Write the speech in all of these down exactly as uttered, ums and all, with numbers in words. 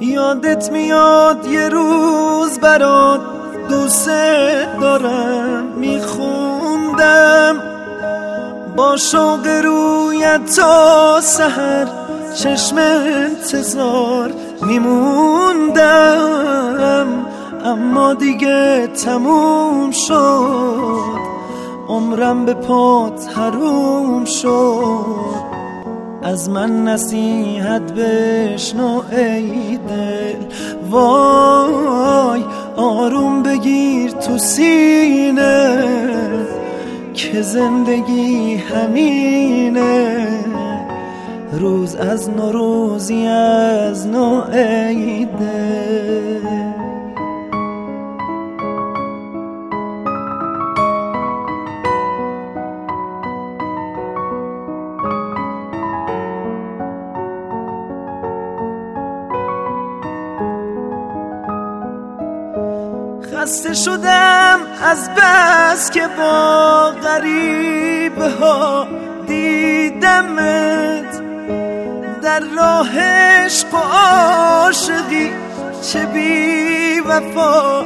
یادت میاد یه روز برات دوست دارم میخوندم، با شوق رویت تا سحر چشم انتظار میموندم، اما دیگه تموم شد، عمرم به پات حروم شد. از من نصیحت بشنو ای دل، وای آروم بگیر تو سینه که زندگی همینه، روز از نو روزی از نو ای دل. خسته شدم از بس که با غریبه ها دیدمت، در راه عشق و عاشقی چه بی وفا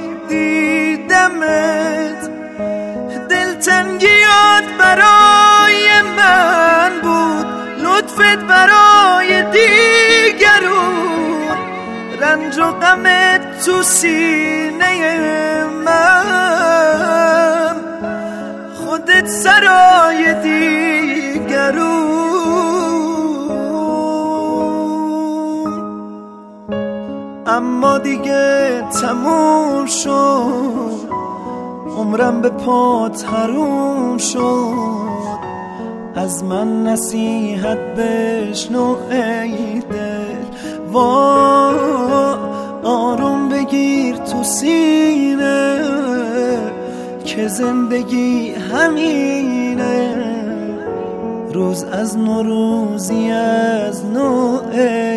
دیدمت. دلتنگیات برای من بود، لطفت برای دیگرون، رنج و غمت تو سینه من، خودت سرای دیگرون. اما دیگه تموم شد، عمرم به پات حروم شد. از من نصیحت بشنو ای دل، وای آروم بگیر تو سینه که زندگی همینه، روز از نو روزی از نو.